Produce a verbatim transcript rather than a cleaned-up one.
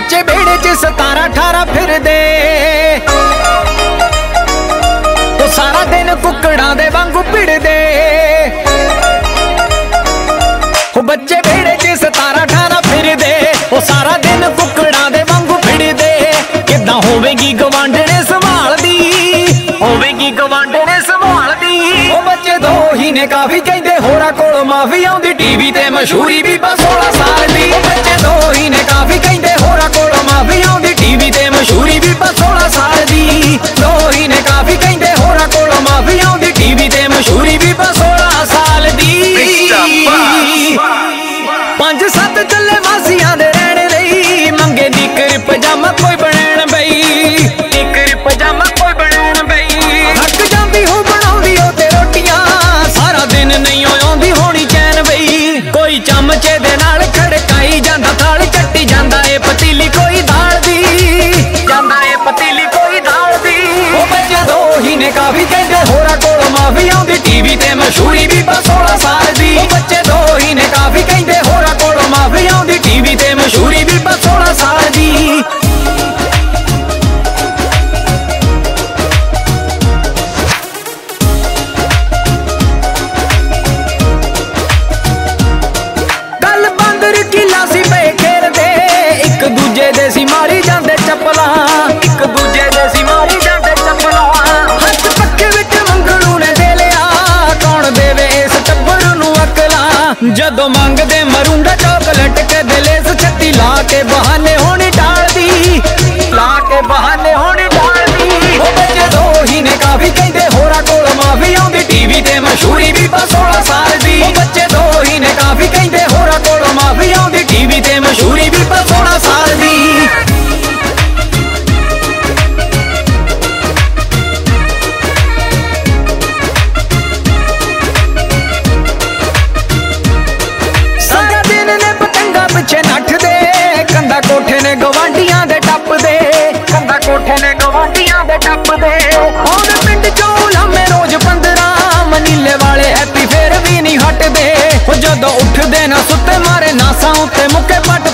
बच्चे बेड़े च सतारा अठारा फिरदे तो सारा दिन कुकड़ां दे वांगू भिड़दे। बच्चे बेड़े च सतारा अठारा फिरदे ओ सारा दिन कुकड़ां दे वांगू भिड़दे। किदां होवेगी गवांढणे संभालदी, होवेगी गवांढणे संभालदी। ओ बच्चे दो ही ने काफी कहंदे होरा कोल माफी आउंदी टीवी ते मशहूरी भी बस सोलह साल दी। बच्चे दो ही ने काफी कहंदे होरा कोल माफी आउंदी टीवी ते मशहूरी भी बस सोलह साल दी। दो ही ने काफी कहंदे होरा कोल माफी आउंदी टीवी ते मशहूरी भी बस सोलह साल दी। पंज सत्त चले मासियां दे रहने लई मंगे निकर पजामा कोई बनैण बई, निकर पजामा कोई बनैण बई। थक जांदी हो बनाउंदी ओ ते रोटियां सारा दिन नहीं आउंदी होनी चैन बई। कोई चमचे दे नाल खड़काई जांदा थाल चट्टी जांदा ए पतीली कोई दाल दी, जांदा ए पतीली कोई दाल दी। ओ बच्चे दो ही ने काफी कहंदे होरा कोल माफी आउंदी टीवी ते मशहूरी भी बस सोलह साल दी। ओ बच्चे दो ही ने काफी कहंदे होरा कोल माफी आउंदी टीवी ते मशहूरी भी बस सोलह साल दी। गल बंदर किला सी पे खेलदे एक दूजे दे सी मारी जांदे चप्पलां, एक दूजे दे सी मारी जांदे चप्पलां। हत्थ पक्के विच मंगलू ने दे लिया कौन देवे इस टब्बर नूं अकलां। जदों मंगदे मरूंगा चॉकलेट कदे लेस छत्ती ला के बहाने होनी टालदी, ला के बहाने होनी टालदी। ओ बच्चे दो ही ने काफी कहंदे होरा कोल माफी आउंदी टीवी ते मशहूरी भी बस सोलह साल दी। ओ बच्चे दो ही ने काफी कहंदे होरा कोल माफी आउंदी टीवी ते मशहूरी भी बस सोलह साल दी। पिछे नठदे कंधा कोठे ने गवांढियां दे टपदे, कंधा कोठे ने गवांढियां दे टपदे। हुण पिंड चों लामे रोज पंद्रह मनीले वाले हैप्पी फेर भी नहीं हटदे। जदों उठदे ना सुते मारे नासां उत्ते मुक्के पट